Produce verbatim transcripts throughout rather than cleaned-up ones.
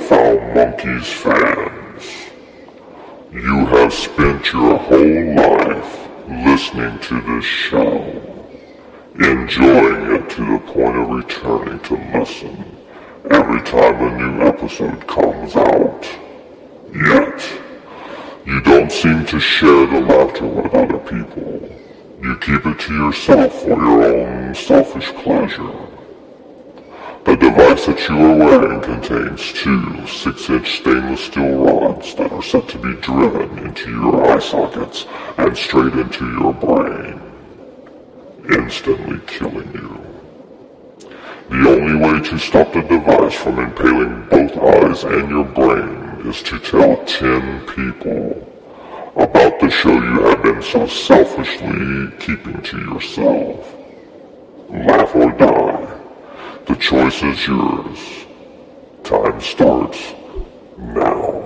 Foul Monkeys fans. You have spent your whole life listening to this show, enjoying it to the point of returning to listen every time a new episode comes out. Yet, you don't seem to share the laughter with other people. You keep it to yourself for your own selfish pleasure. The device that you are wearing contains two six-inch stainless steel rods that are set to be driven into your eye sockets and straight into your brain, instantly killing you. The only way to stop the device from impaling both eyes and your brain is to tell ten people about the show you have been so selfishly keeping to yourself. Laugh or die. The choice is yours. Time starts now.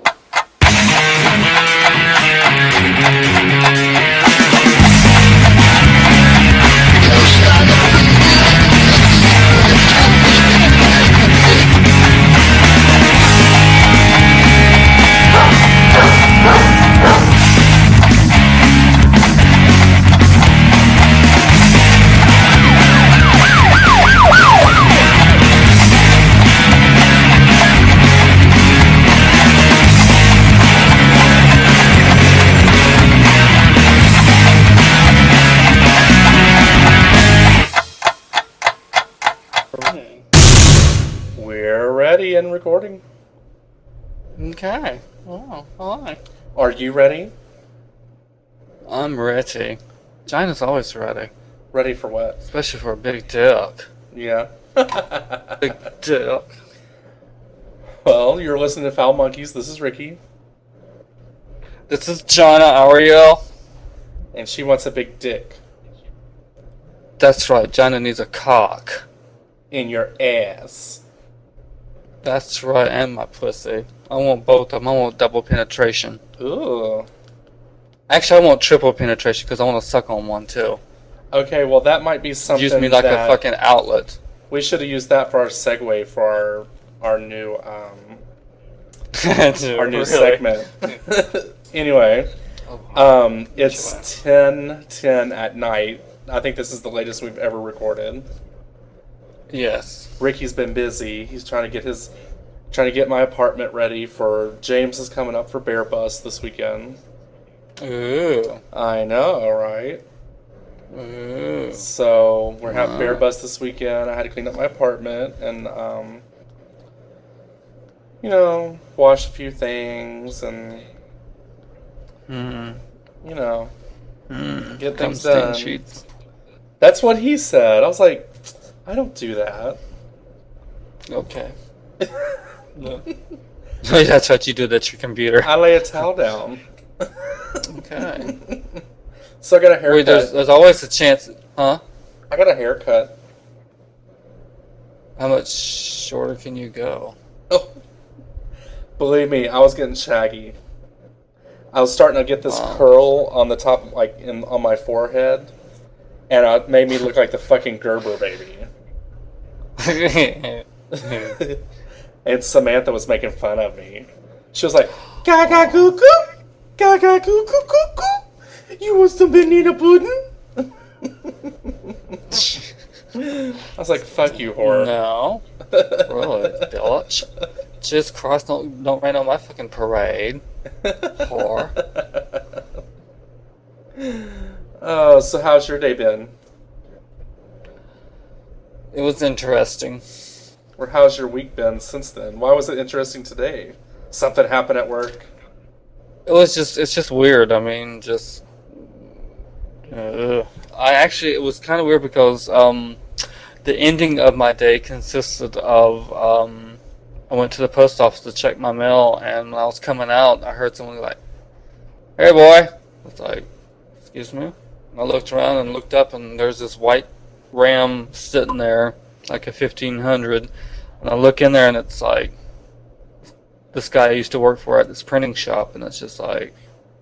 And recording. Okay. Oh, hi. Are you ready? I'm ready. China's always ready. Ready for what? Especially for a big dick. Yeah. Big dick. Well, you're listening to Foul Monkeys. This is Ricky. This is China Ariel. And she wants a big dick. That's right. China needs a cock. In your ass. That's right, and my pussy. I want both of them. I want double penetration. Ooh. Actually, I want triple penetration because I want to suck on one too. Okay, well that might be something. Use me like that a fucking outlet. We should have used that for our segue for our our new um our new really? segment. Anyway, oh, um, it's ten ten at night. I think this is the latest we've ever recorded. Yes. Ricky's been busy. He's trying to get his, trying to get my apartment ready for James is coming up for Bear Bus this weekend. Ooh. I know, right? Ooh. So we're having wow. Bear Bus this weekend. I had to clean up my apartment and, um, you know, wash a few things and, mm. you know, mm. get Come things stain done. sheets. That's what he said. I was like, I don't do that. Okay. No. That's what you do at your computer. I lay a towel down. Okay. So I got a haircut. Wait, there's, there's always a chance, huh? I got a haircut. How much shorter can you go? Oh, believe me, I was getting shaggy. I was starting to get this wow. curl on the top, like in on my forehead, and it made me look like the fucking Gerber baby. And Samantha was making fun of me. She was like, "Gaga goo goo, gaga goo goo goo goo. You want some banana pudding?" I was like, "Fuck you, whore." No, really, bitch. Jesus Christ, don't don't rain on my fucking parade, whore. Oh, so how's your day been? It was interesting. Or how's your week been since then? Why was it interesting today? Something happened at work? It was just, it's just weird. I mean, just, uh, I actually, it was kind of weird because, um, the ending of my day consisted of, um, I went to the post office to check my mail, and when I was coming out, I heard someone like, "Hey boy." I was like, "Excuse me?" And I looked around and looked up, and there's this white Ram sitting there, like a fifteen hundred, and I look in there, and it's like, this guy I used to work for at this printing shop, and it's just like,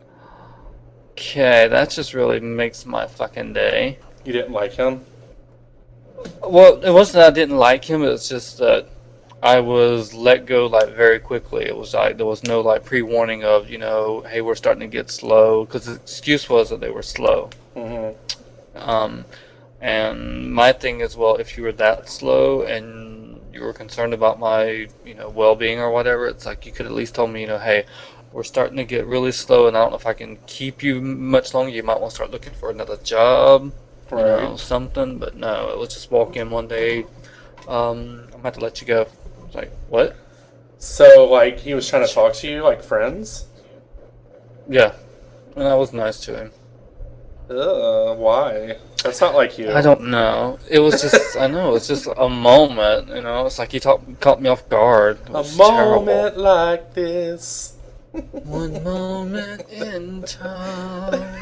okay, that just really makes my fucking day. You didn't like him? Well, it wasn't that I didn't like him, it was just that I was let go like very quickly. It was like there was no like pre-warning of, you know, hey, we're starting to get slow, because the excuse was that they were slow. Mm-hmm. Um, and my thing is, well, if you were that slow and you were concerned about my, you know, well-being or whatever, it's like you could at least told me, you know, hey, we're starting to get really slow, and I don't know if I can keep you much longer. You might want to start looking for another job, you Right. know, something. But no, it was just walk in one day. Um, I'm about to let you go. It's like, what? So, like, he was trying to talk to you like friends? Yeah, and I was nice to him. Ugh, why? That's not like you. I don't know. It was just, I know, it's just a moment, you know. It's like he talk, caught me off guard. It A was moment terrible. like this. One moment in time.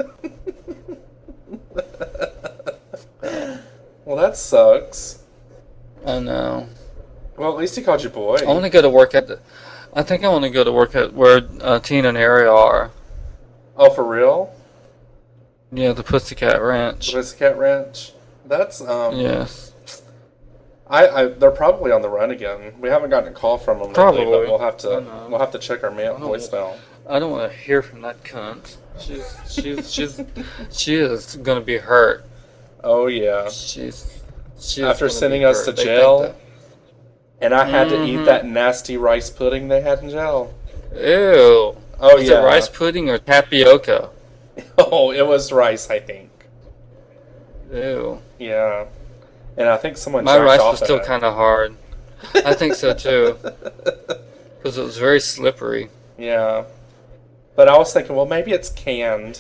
Well, that sucks. I know. Well, at least he called you boy. I want to go to work at the, I think I want to go to work at where uh, Tina and Ariel are. Oh, for real? Yeah, the Pussycat The Ranch. Pussycat Ranch? That's, um... Yes. I, I, they're probably on the run again. We haven't gotten a call from them lately, Probably. but we'll have I to know. we'll have to check our mail I don't- voicemail. I don't want to hear from that cunt. She's, she's, she's, she is gonna be hurt. Oh yeah. She's, she's After gonna sending be us hurt. to They think jail, that- and I had to eat Mhm. that nasty rice pudding they had in jail. Ew. Oh Is yeah. it rice pudding or tapioca? Oh, it was rice, I think. Ew. Yeah. And I think someone My jacked rice off was at still it. kind of hard. I think so too. Because it was very slippery. Yeah. But I was thinking, well, maybe it's canned.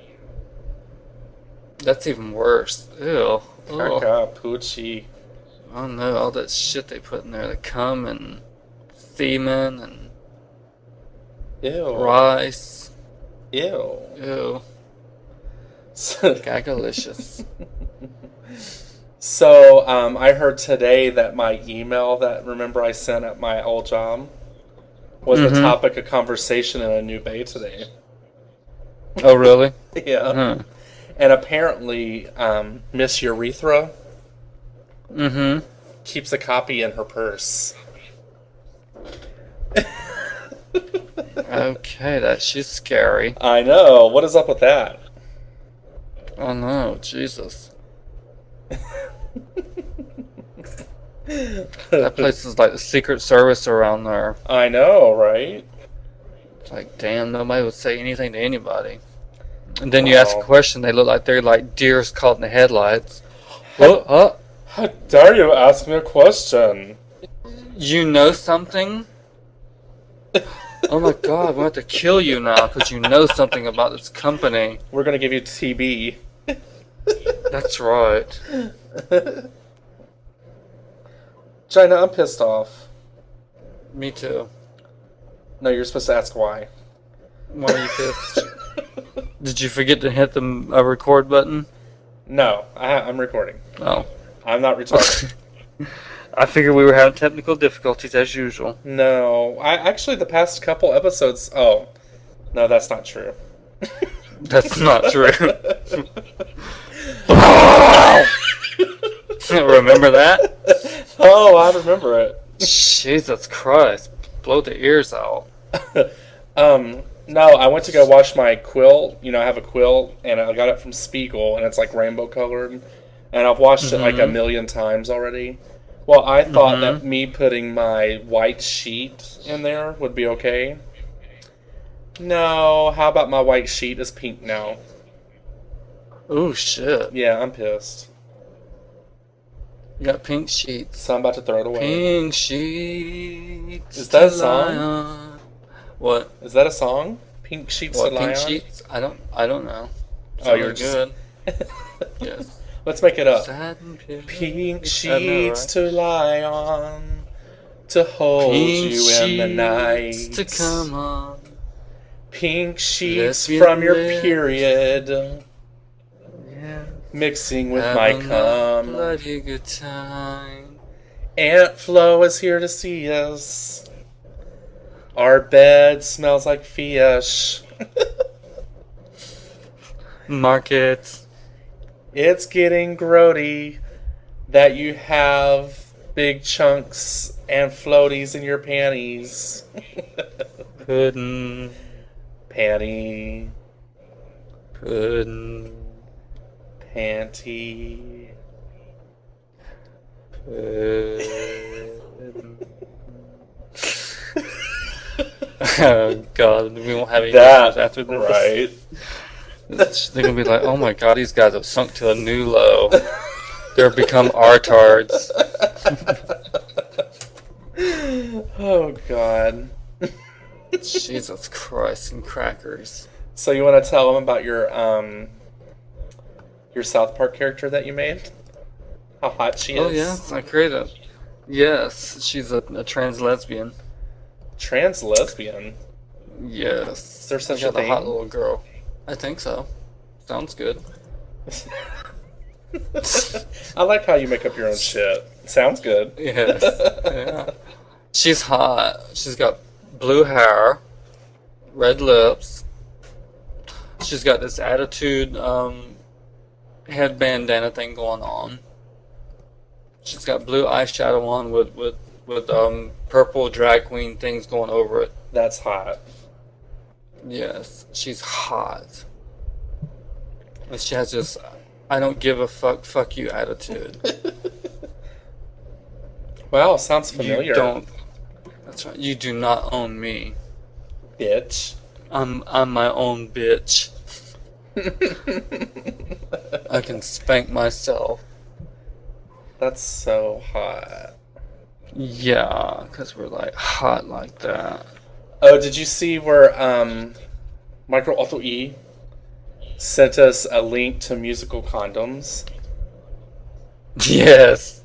That's even worse. Ew. Ugh. Caca, poochie. I don't know, all that shit they put in there. The cum and semen and Ew. rice. Ew. Ew. So, Gagalicious. so um, I heard today that my email that, remember I sent at my old job, was the Mhm. topic of conversation in a new bay today. Oh, really? Yeah. Huh. And apparently, um, Miss Urethra Mm-hmm. keeps a copy in her purse. Okay, that she's scary. I know. What is up with that? Oh no, Jesus. That place is like the Secret Service around there. I know, right? It's like, damn, nobody would say anything to anybody. And then you ask a Wow. question, they look like they're like deers caught in the headlights. What? Huh? How dare you ask me a question? You know something? Oh my god, we're going to have to kill you now because you know something about this company. We're gonna give you T B. That's right. China, I'm pissed off. Me too. No, you're supposed to ask why. Why are you pissed? Did you forget to hit the uh, record button? No, I ha- I'm recording. Oh. I'm not retarded. I figured we were having technical difficulties as usual. No, I actually the past couple episodes. Oh, no, that's not true. That's not true. Remember that? Oh, I remember it. Jesus Christ. Blow the ears out. Um, no, I went to go wash my quilt. You know, I have a quilt, and I got it from Spiegel, and it's like rainbow colored. And I've washed it like a Mhm. million times already. Well, I thought Mhm. that me putting my white sheet in there would be okay. No, how about my white sheet is pink now? Oh shit. Yeah, I'm pissed. You got pink sheets. So I'm about to throw it away. Pink sheets. Is that a to song? lie on. What? Is that a song? Pink sheets What? to lie Pink on? sheets? I don't. I don't know. Oh, you're Sounded just- good. Yes. Let's make it up. Satin pillows. Pink I know, sheets right? to lie on, to hold Pink you in the night. sheets to come on. Pink sheets Lesbian from your lips. period, Yeah. mixing with my Having a cum. bloody good time. Aunt Flo is here to see us. Our bed smells like fish. Market. It's getting grody that you have big chunks and floaties in your panties. Puddin'. Panty. Puddin'. Panty. Puddin'. Oh God, we won't have any That, listeners after this. right. They're gonna be like, oh my God, these guys have sunk to a new low. They're become artards. Oh God. Jesus Christ and crackers. So you want to tell them about your um your South Park character that you made? How hot she is? Oh yes, I created. Yes, she's a, a trans lesbian. Trans lesbian. Yes. Is there such I a got a thing? hot little girl. I think so. Sounds good. I like how you make up your own shit. Sounds good. Yes. Yeah. She's hot. She's got blue hair, red lips. She's got this attitude um, head bandana thing going on. She's got blue eyeshadow on with with with um, purple drag queen things going over it. That's hot. Yes, she's hot. And she has this I don't give a fuck, fuck you attitude. Wow, sounds familiar. You don't. That's right. You do not own me. Bitch. I'm I'm my own bitch. I can spank myself. That's so hot. Yeah, because we're like hot like that. Oh, did you see where um, Micro Auto E sent us a link to musical condoms? Yes.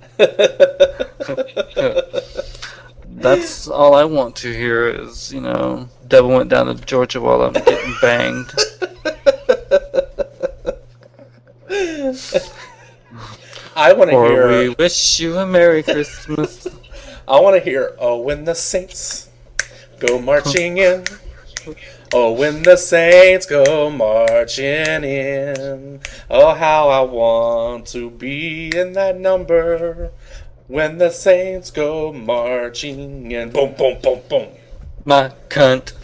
That's all I want to hear is, you know, devil went down to Georgia while I'm getting banged. I want to Or hear. we wish you a Merry Christmas. I want to hear. Oh, when the saints go marching in. Oh, when the saints go marching in. Oh, how I want to be in that number. When the saints go marching in. Boom, boom, boom, boom. My cunt.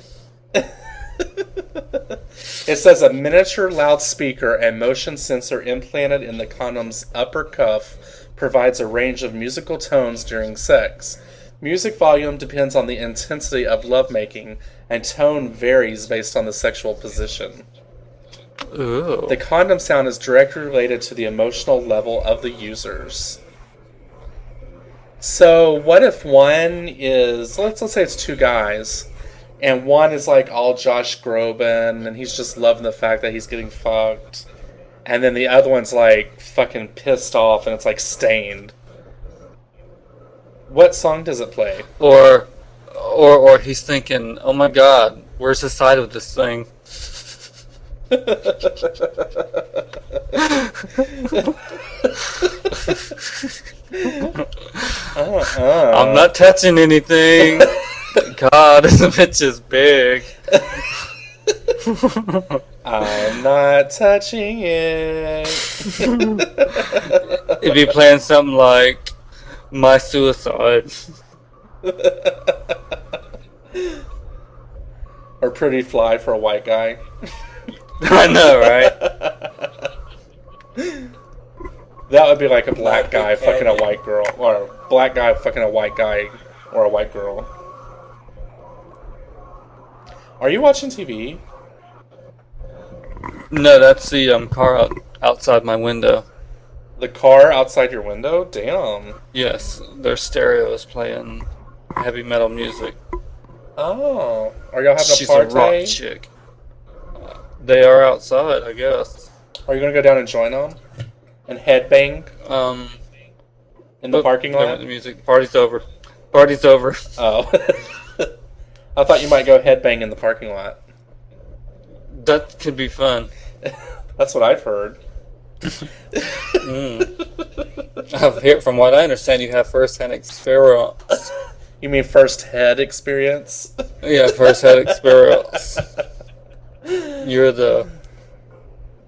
It says a miniature loudspeaker and motion sensor implanted in the condom's upper cuff provides a range of musical tones during sex. Music volume depends on the intensity of lovemaking, and tone varies based on the sexual position. Ooh. The condom sound is directly related to the emotional level of the users. So, what if one is, let's, let's say it's two guys, and one is like all Josh Groban, and he's just loving the fact that he's getting fucked, and then the other one's like fucking pissed off, and it's like Stained. What song does it play? Or, or, or he's thinking, oh my God, where's the side of this thing? uh-uh. I'm not touching anything. God, this bitch is big. I'm not touching it. If you playing something like My Suicide. Or Pretty Fly for a white guy. I know, right? That would be like a black guy fucking a white girl. Or a black guy fucking a white guy. Or a white girl. Are you watching T V? No, that's the um, car out, outside my window. The car outside your window? Damn. Yes, their stereo is playing heavy metal music. Oh. Are y'all having She's a a rock party? chick. Uh, they are outside, I guess. Are you gonna go down and join them? And headbang Um, in the but parking they lot? went to music. Party's over. Party's over. Oh. I thought you might go headbang in the parking lot. That could be fun. That's what I've heard. Mm. I've heard, from what I understand, you have first-hand experience. You mean first head experience? Yeah, first-hand experience. You're the...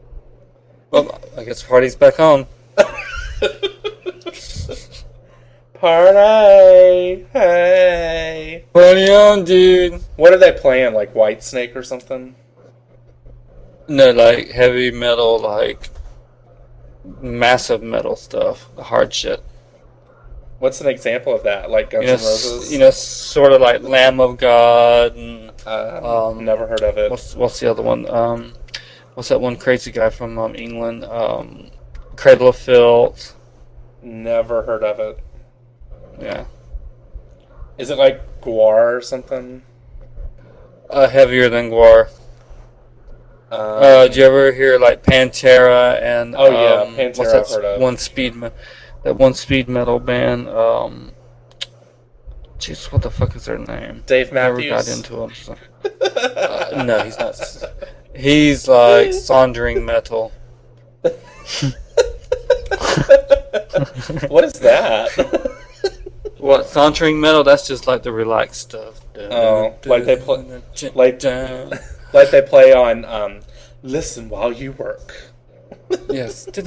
Well, I guess party's back on. Party! Hey! Party on, dude! What are they playing? Like Whitesnake or something? No, like heavy metal, like massive metal stuff, the hard shit. What's an example of that? Like Guns You know, N' Roses? s- you know, sort of like Lamb of God, and uh, um, never heard of it. what's what's the other one? Um, what's that one crazy guy from um, England? Um, Cradle of Filth. Never heard of it. Yeah, Is it like Guar or something? uh, heavier than Gwar. Um, Uh, did you ever hear like Pantera and Oh, yeah, um, Pantera what's that I've heard of. one speed me- that one speed metal band? Um, jeez, what the fuck is their name? Dave Never Matthews? got into him. So. Uh, no, he's not. He's like Sondering metal. What is that? What, Sondering metal? That's just like the relaxed stuff. Oh, like they play- like- like Like they play on um, Listen While You Work. yes. I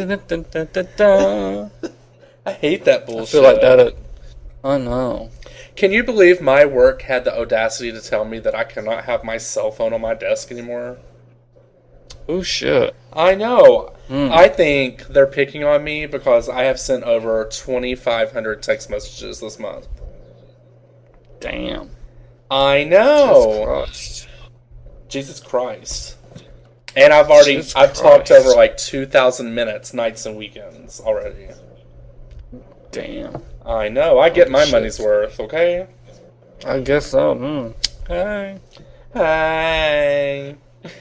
I hate that bullshit. feel like that. At, I know. Can you believe my work had the audacity to tell me that I cannot have my cell phone on my desk anymore? Oh shit. I know. Mm. I think they're picking on me because I have sent over twenty-five hundred text messages this month. Damn. I know. Christ. Jesus Christ. And I've already, Jesus I've talked Christ. over like two thousand minutes, nights and weekends already. Damn. I know. I get my Shit. money's worth, okay? I guess so. Mm. Hey. Hi.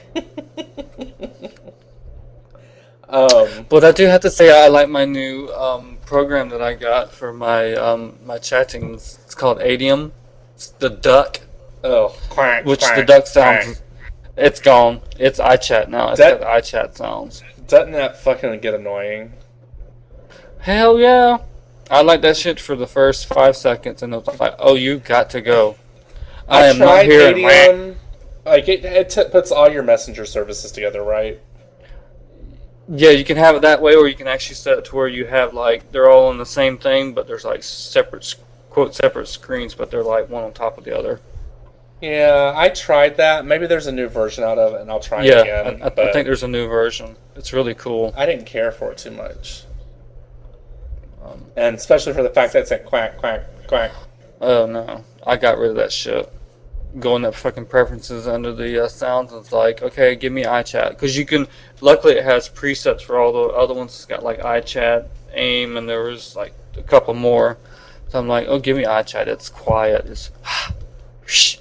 um, But I do have to say I like my new um, program that I got for my um, my chatting. It's called Adium. It's the duck, oh, quack, which quack, the duck sounds. quack. It's gone. It's iChat now. It's That- got iChat sounds. Doesn't that fucking get annoying? Hell yeah. I like that shit for the first five seconds, and it's like, oh, you got to go. I, am not tried here. and- Adium. Like, it, it t- puts all your messenger services together, right? Yeah, you can have it that way, or you can actually set it to where you have like they're all on the same thing, but there's like separate s- quote separate screens, but they're like one on top of the other. Yeah, I tried that. Maybe there's a new version out of it, and I'll try Yeah, it again. I, I, but I think there's a new version. It's really cool. I didn't care for it too much. Um, And especially for the fact that it's like quack, quack, quack. oh no, I got rid of that shit. Go in that fucking preferences under the uh, sounds, and it's like, okay, give me iChat, because you can. Luckily, it has presets for all the other ones. It's got like iChat, AIM, and there was like a couple more. So I'm like, oh, give me iChat. It's quiet. It's shh.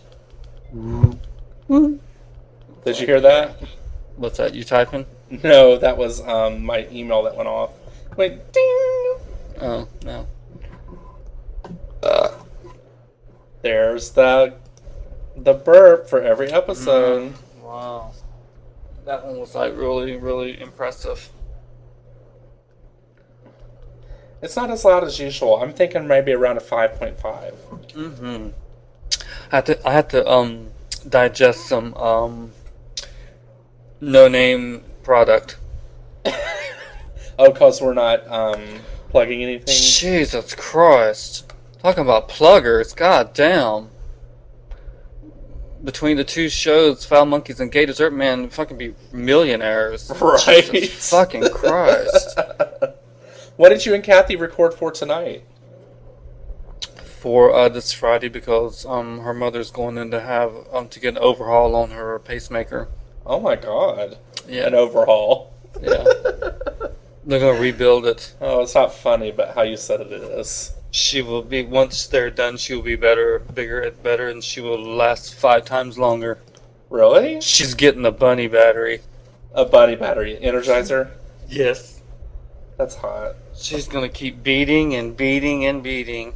Did you hear that? What's that? You typing? No, that was um, my email that went off. Went ding! Oh no. There's the the burp for every episode. Wow. That one was like really, really impressive. It's not as loud as usual. I'm thinking maybe around a five point five. Mm-hmm. I had to, I had to um digest some um no name product. Oh, because we're not um, plugging anything? Jesus Christ! Talking about pluggers, god damn. Between the two shows, Foul Monkeys and Gay Dessert Man, fucking be millionaires. Right. Jesus fucking Christ. What did you and Kathy record for tonight? For uh, this Friday, because um her mother's going in to have um to get an overhaul on her pacemaker. Oh my god. Yeah. An overhaul. Yeah. They're gonna rebuild it. Oh, it's not funny, but how you said it is. She will be, once they're done, she will be better, bigger and better, and she will last five times longer. Really? She's getting a bunny battery. A bunny battery energizer? Yes. That's hot. She's gonna keep beating and beating and beating.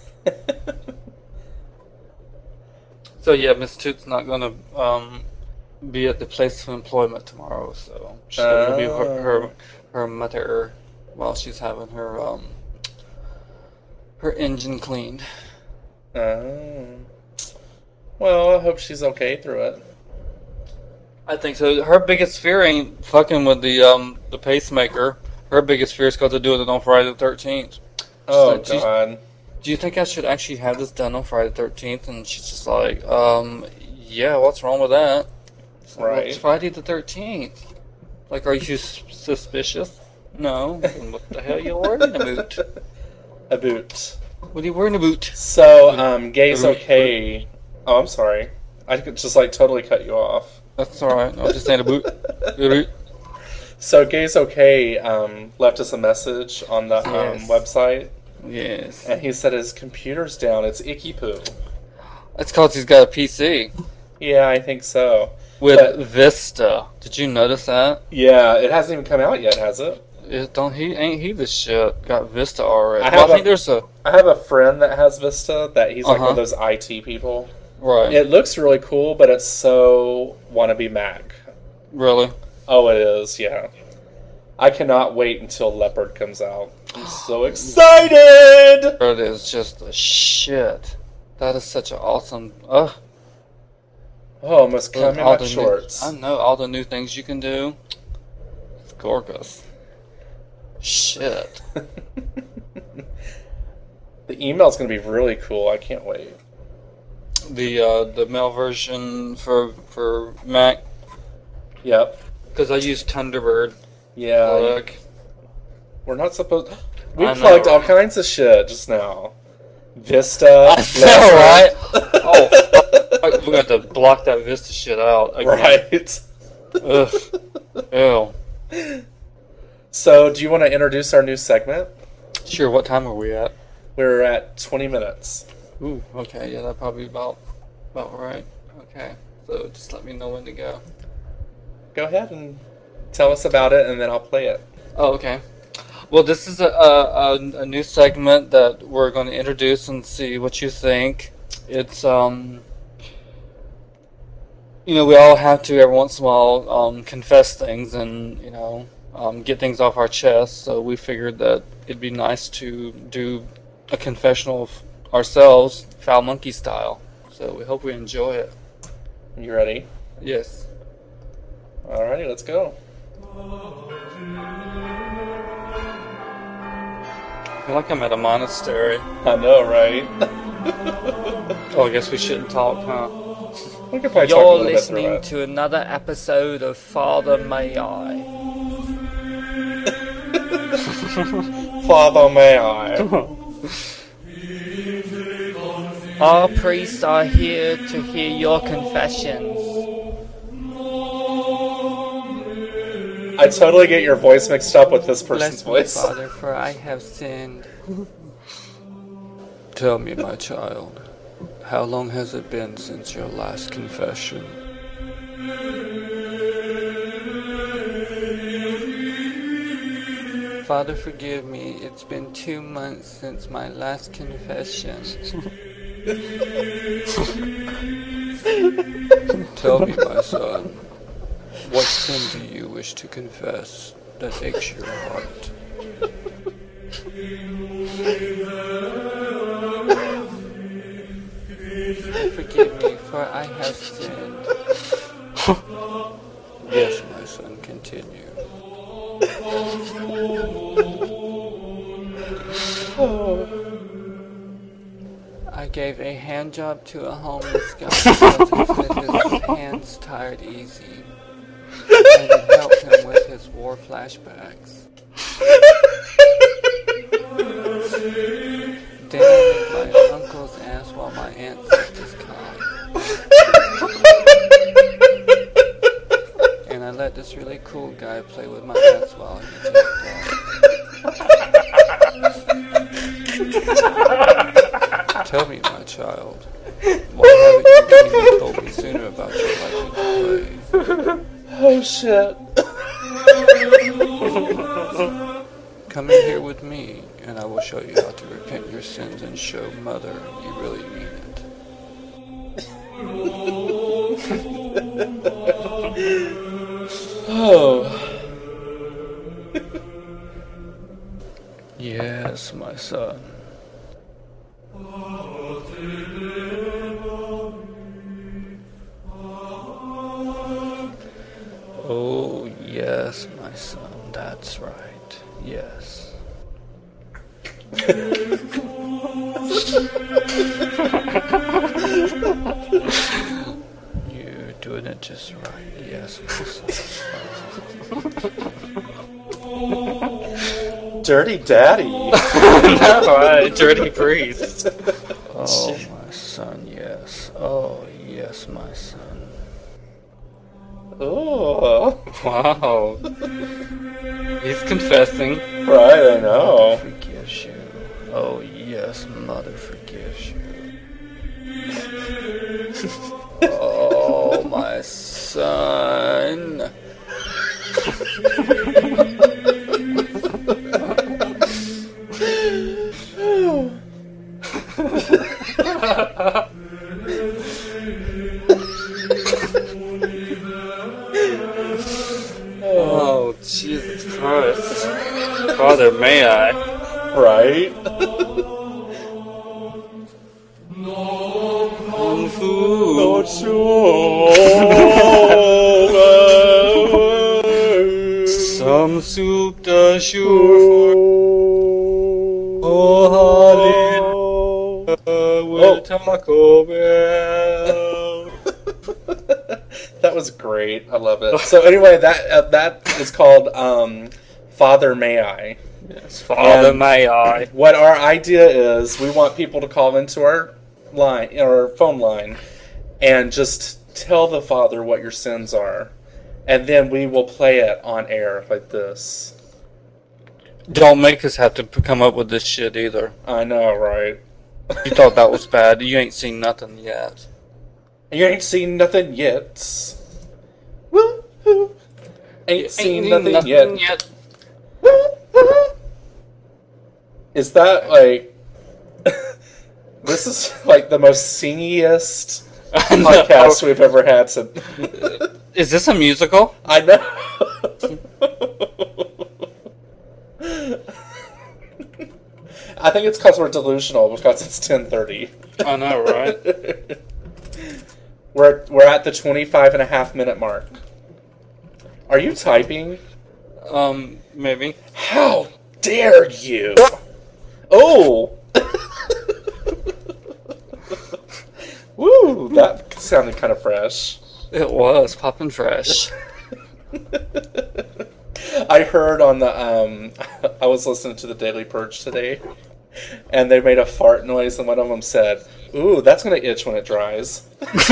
So yeah, Miss Toot's not gonna um, be at the place of employment tomorrow, so she's gonna be her, her her mother while she's having her um her engine cleaned. Oh. Well, I hope she's okay through it. I think so. Her biggest fear ain't fucking with the um the pacemaker. Her biggest fear is because they're doing it on Friday the thirteenth. Oh, like, she's- God. do you think I should actually have this done on Friday the thirteenth? And she's just like, um, yeah, what's wrong with that? So, Right. It's Friday the thirteenth. Like, are you s- suspicious? No. Then what the hell you wearing a boot? A boot. What are you wearing a boot? So, um, Gay's okay. Oh, I'm sorry. I could just, like, totally cut you off. That's alright. I was just saying a boot. A boot. So, Gay's okay um, left us a message on the um, Yes. website, Yes. and he said his computer's down. It's icky poo. That's because he's got a P C Yeah, I think so. with But- Vista. Did you notice that? Yeah, it hasn't even come out yet, has it? It, don't he? Ain't he the shit? Got Vista already. I Well, have I think a- there's a I have a friend that has Vista, that he's like Uh-huh. one of those I T people. right. It looks really cool, but it's so wannabe Mac. Really? Oh, it is, yeah. I cannot wait until Leopard comes out. I'm so excited! It is just a shit. That is such an awesome. Ugh. Oh, almost come in all my the new- shorts. I know all the new things you can do. It's gorgeous. Shit. The email's gonna be really cool. I can't wait. The uh, the mail version for for Mac, Yep. because I use Thunderbird. Yeah. Look. We're not supposed. We I know, plugged all right? kinds of shit just now. Vista. I know, right? Oh, fuck, we're going to have to block that Vista shit out again. Right. Ugh. Ew. So, do you want to introduce our new segment? Sure, what time are we at? We're at twenty minutes. Ooh, okay, yeah, that probably about about right. Okay, so just let me know when to go. Go ahead and tell us about it, and then I'll play it. Oh, okay. Well, this is a, a, a, a new segment that we're going to introduce and see what you think. It's, um, you know, we all have to every once in a while um, confess things and, you know, um, get things off our chest. So we figured that it'd be nice to do a confessional of ourselves, Foul Monkey style. So we hope we enjoy it. You ready? Yes. Alrighty, let's go. I feel like I'm at a monastery. I know, right? Oh, I guess we shouldn't talk, huh? We could probably talk a You're little bit through listening it. to another episode of Father May I. Father, may I? Our priests are here to hear your confessions. I totally get your voice mixed up with this person's Bless me, voice. Father, for I have sinned. Tell me, my child, how long has it been since your last confession? Father, forgive me. It's been two months since my last confession. Tell me, my son, what sin do you wish to confess that aches your heart? Forgive me, for I have sinned. Yes, my son, continue. I gave a hand job to a homeless guy because he said his hands tired easy. And it helped him with his war flashbacks. Then I licked my uncle's ass while my aunt sucked his cock. And I let this really cool guy play with my ass while he jacked off. Tell me, my child, why haven't you even told me sooner about your liking to play? Oh shit. Come in here with me, and I will show you how to repent your sins and show Mother you really mean it. Oh. Yes, my son. Oh, yes, my son, that's right. Yes. You're doing it just right. Yes, Dirty Daddy. No, dirty priest. oh, my son, yes. Oh, yes, my son. Oh, Wow. He's confessing. right, I know. Forgives you. Oh, yes, mother forgives you. Oh, my son. Oh, Jesus Christ. Father, may I? Right? Kung Fu. Not sure. Some soup the sure for hallelujah with Taco Bell. That was great. I love it. So anyway, that uh, that is called um, Father May I. Yes, Father, And- may I? What our idea is, we want people to call into our line, our phone line, and just tell the Father what your sins are, and then we will play it on air like this. Don't make us have to p- come up with this shit either. I know, right? You thought that was bad. You ain't seen nothing yet. You ain't seen nothing yet. Woo-hoo. Ain't seen nothing, yet. Is that like... This is like the most singiest podcast we've ever had. So Is this a musical? I know. I think it's because we're delusional because it's ten thirty. I know, right? We're we're at the twenty-five and a half minute mark. Are you typing? Um, maybe. How dare you? Oh! Woo! That sounded kind of fresh. It was poppin' fresh. I heard on the um, I was listening to the Daily Purge today, and they made a fart noise, and one of them said, "Ooh, that's gonna itch when it dries."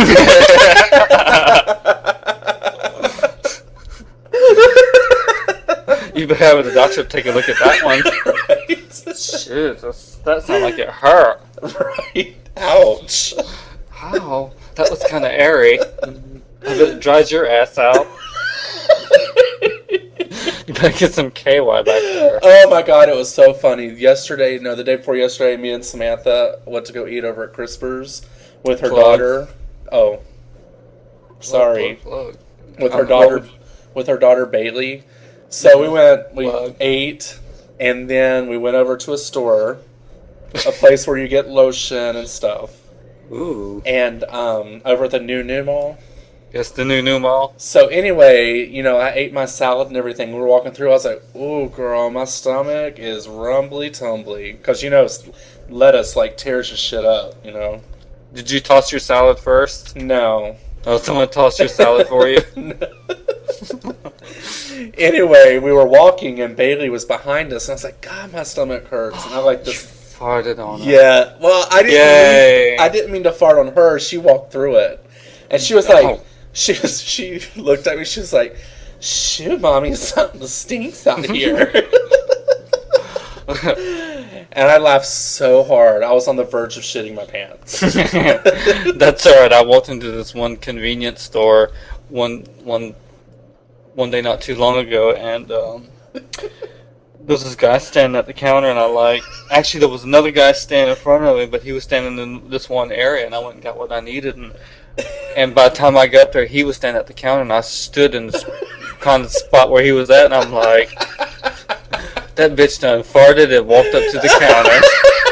You better have the doctor take a look at that one. Right? Shit, that's, that sounded like it hurt. Right? Ouch! Wow, that was kind of airy. I bet it dries your ass out. You better get some K Y back there. Oh my god, it was so funny. Yesterday, no, the day before yesterday, me and Samantha went to go eat over at Crispers with her Plug. daughter. Oh, sorry, Look, look, with her Um, daughter, what with her daughter Bailey. So we went, we Plug. ate, and then we went over to a store, a place where you get lotion and stuff, look. Ooh. and um, over at the New New Mall. Yes, the new new mall. So anyway, you know, I ate my salad and everything. We were walking through. I was like, "Ooh, girl, my stomach is rumbly tumbly," because you know, lettuce like tears your shit up. You know. Did you toss your salad first? No. Oh, someone tossed your salad for you? Anyway, we were walking and Bailey was behind us, and I was like, "God, my stomach hurts." And I like this. Farted on it. Yeah. Well, I didn't. Yay. Mean, I didn't mean to fart on her. She walked through it, and she was Oh. like, she was. She looked at me. She was like, "Shoot, mommy, something stinks out here." And I laughed so hard. I was on the verge of shitting my pants. That's alright. I walked into this one convenience store one one one day not too long ago, and um, there was this guy standing at the counter, and I like actually there was another guy standing in front of me, but he was standing in this one area, and I went and got what I needed, and and by the time I got there, he was standing at the counter, and I stood in this kind of spot where he was at, and I'm like, that bitch done farted and walked up to the counter.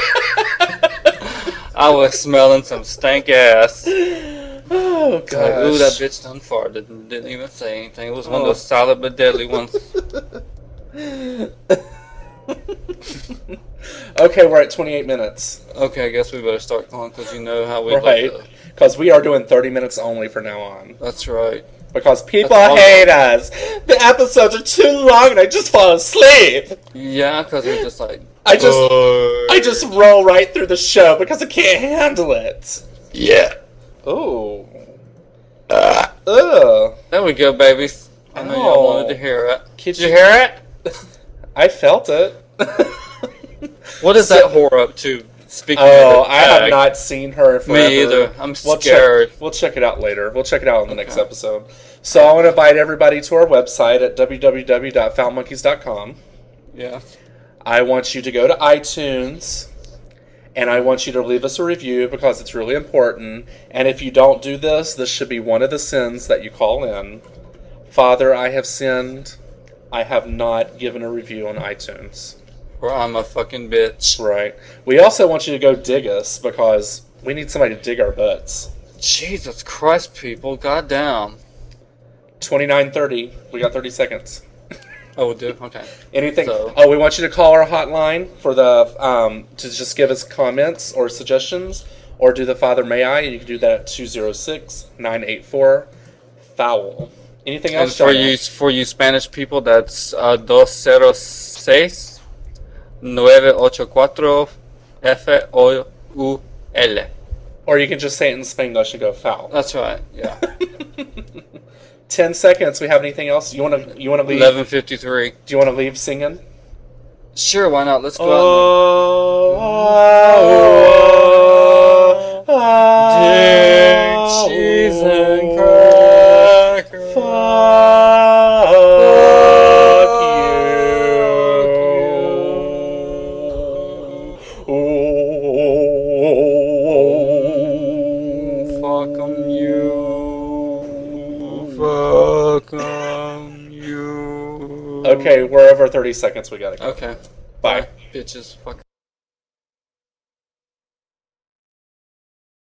I was smelling some stank ass. Oh It's like, ooh, gosh. that bitch done farted and didn't even say anything. It was one of Oh. those solid but deadly ones. Okay, we're at twenty-eight minutes. Okay, I guess we better start going because you know how we Right. like to. Because we are doing thirty minutes only from now on. That's right. Because people That's all- hate us. The episodes are too long and I just fall asleep. Yeah, because we're just like. I just "Uh, I just roll right through the show because I can't handle it. Yeah. Ooh. Ah. Ugh. There we go, babies. I know y'all Oh. wanted to hear it. Did Did you you- hear it? I felt it. What is So- that whore up to? Speaking Oh, of the I have tag? not seen her in forever. Me either. I'm We'll scared. check, we'll check it out later. We'll check it out in the next Okay. episode. So I want to invite everybody to our website at w w w dot foul monkeys dot com. Yeah. I want you to go to iTunes and I want you to leave us a review because it's really important. And if you don't do this, this should be one of the sins that you call in. Father, I have sinned. I have not given a review on iTunes. Or I'm a fucking bitch. Right. We also want you to go dig us because we need somebody to dig our butts. Jesus Christ, people. Goddamn. twenty-nine thirty. We got thirty seconds. Oh, we do? Okay. Anything? So- Oh, we want you to call our hotline for the um, to just give us comments or suggestions, or do the Father May I, and you can do that at two zero six, nine eight four, foul. Anything And else? for Johnny? you, for you Spanish people, that's uh, dos cero seis, nueve ocho cuatro, F O U L. Or you can just say it in Spanglish and go foul. That's right, yeah. Ten seconds. We have anything else? You want to? You want to leave? eleven fifty-three. Do you want to leave singing? Sure, why not? Let's go out Oh, and... Dig cheese and crackers. Fuck Fuck 'em you. Fuck 'em you. Okay, we're over thirty seconds. We gotta go. Okay. Bye. Bitches. Fuck.